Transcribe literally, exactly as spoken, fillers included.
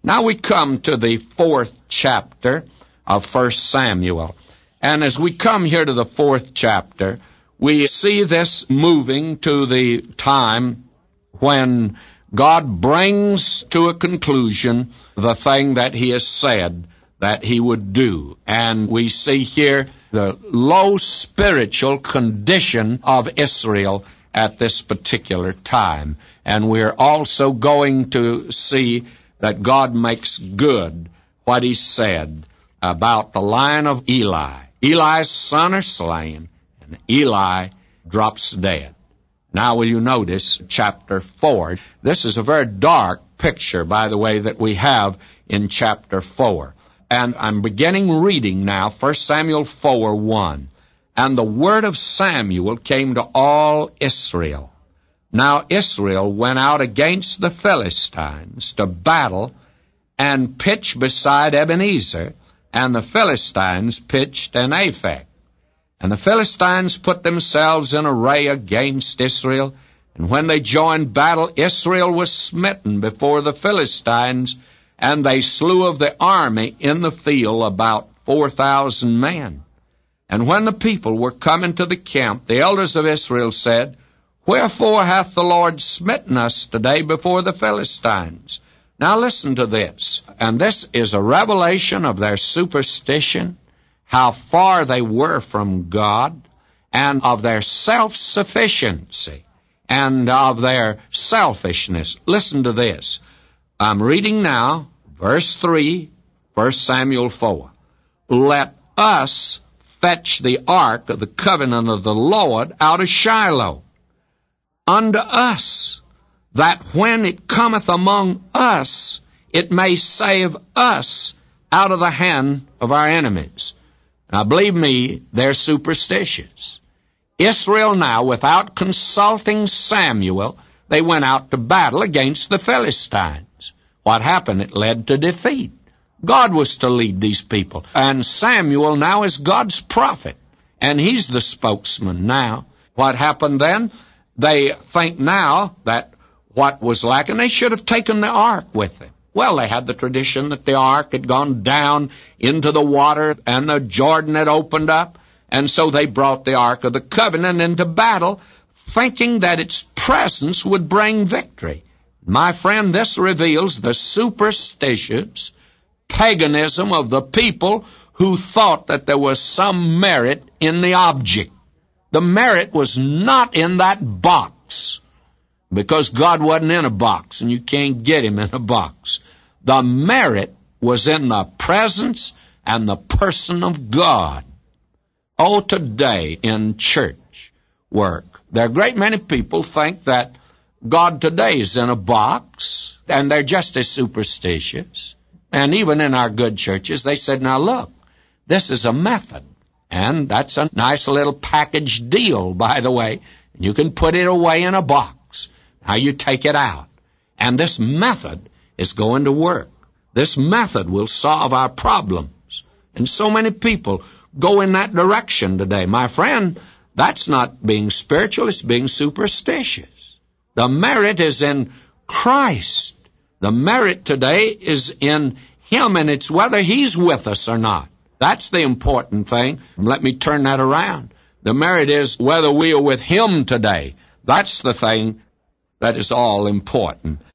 Now we come to the fourth chapter of First Samuel. And as we come here to the fourth chapter, we see this moving to the time when God brings to a conclusion the thing that he has said that he would do. And we see here the low spiritual condition of Israel at this particular time. And we're also going to see that God makes good what he said about the line of Eli. Eli's son are slain, and Eli drops dead. Now will you notice chapter four. This is a very dark picture, by the way, that we have in chapter four. And I'm beginning reading now, First Samuel four one. And the word of Samuel came to all Israel. Now Israel went out against the Philistines to battle and pitched beside Ebenezer, and the Philistines pitched in Aphek. And the Philistines put themselves in array against Israel, and when they joined battle, Israel was smitten before the Philistines, and they slew of the army in the field about four thousand men. And when the people were coming to the camp, the elders of Israel said, Wherefore hath the Lord smitten us today before the Philistines? Now listen to this. And this is a revelation of their superstition, how far they were from God, and of their self-sufficiency, and of their selfishness. Listen to this. I'm reading now, verse three, First Samuel four. Let us fetch the ark of the covenant of the Lord out of Shiloh unto us, that when it cometh among us, it may save us out of the hand of our enemies. Now, believe me, they're superstitious. Israel now, without consulting Samuel, they went out to battle against the Philistines. What happened? It led to defeat. God was to lead these people. And Samuel now is God's prophet, and he's the spokesman now. What happened then? They think now that what was lacking, they should have taken the ark with them. Well, they had the tradition that the ark had gone down into the water and the Jordan had opened up, and so they brought the ark of the covenant into battle, thinking that its presence would bring victory. My friend, this reveals the superstitious paganism of the people who thought that there was some merit in the object. The merit was not in that box, because God wasn't in a box, and you can't get him in a box. The merit was in the presence and the person of God. Oh, today in church work, there are a great many people think that God today is in a box, and they're just as superstitious. And even in our good churches, they said, now look, this is a method. And that's a nice little package deal, by the way. You can put it away in a box. Now you take it out. And this method is going to work. This method will solve our problems. And so many people go in that direction today. My friend, that's not being spiritual, it's being superstitious. The merit is in Christ. The merit today is in him, and it's whether he's with us or not. That's the important thing. Let me turn that around. The merit is whether we are with him today. That's the thing that is all important.